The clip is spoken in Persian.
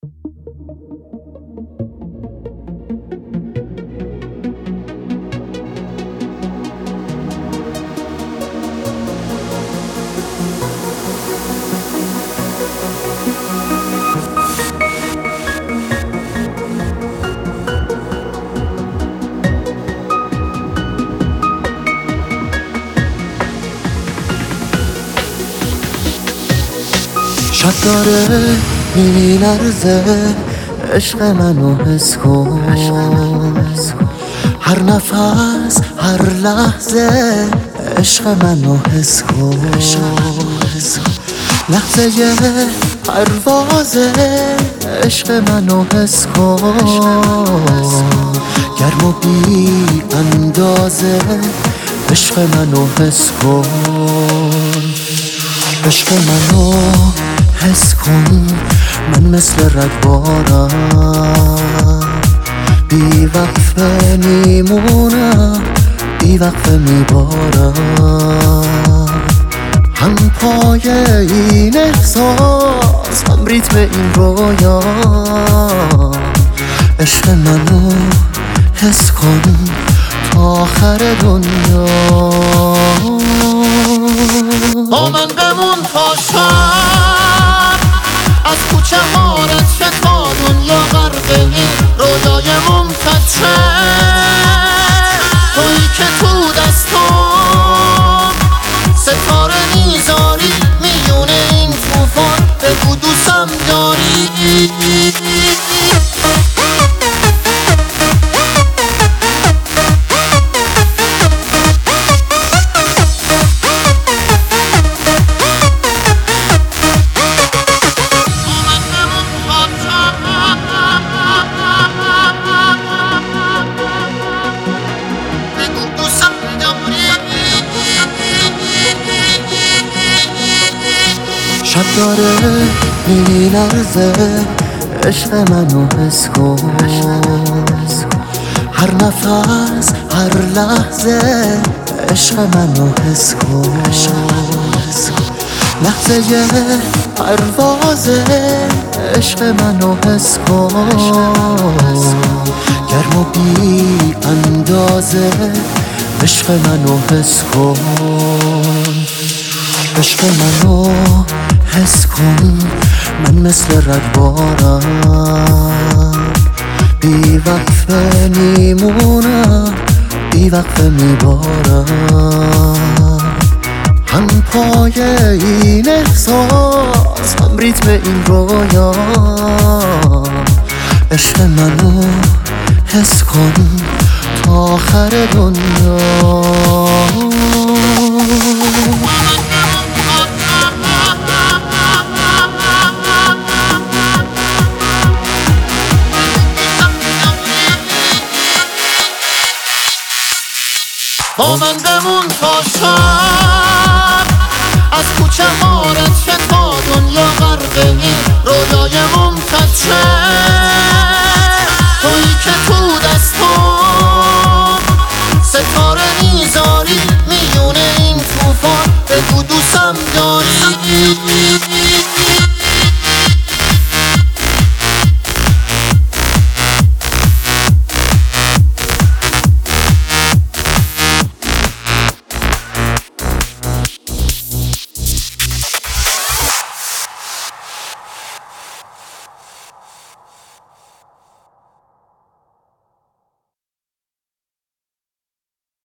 شب داره میلرزه عشق منو حس کن، هر نفس هر لحظه عشق منو حس کن، لحظه پروازه عشق منو حس کن، گرم و بی اندازه عشق منو حس کن، عشق منو حس کن. من مثل رگبارم بی وقفه میمونم، بی وقفه میبارم، هم پای این احساس هم ریتم این رویا. عشق منو حس کن تا آخر دنیا. با من بمون تا شب، از کوچه مارت تا دنیا غرق این رویای ممتد. تویی که تو دستم ستاره میذاری میونه این توفان، بگو دوستم داری. شب داره میلرزه عشق منو حس کن، هر نفس هر لحظه عشق منو حس کن، لحظه پروازه عشق منو حس کن، گرم و بی اندازه عشق منو حس کن، عشق منو حس کن. من مثل رگبارم بی وقفه میمونم، بی وقفه میبارم، هم پای این احساس هم ریتم این رویا. عشق منو حس کن تا آخر دنیا. با من بمون تا شب، از کوچه مارت تا دنیا غرق این رویای ممتد.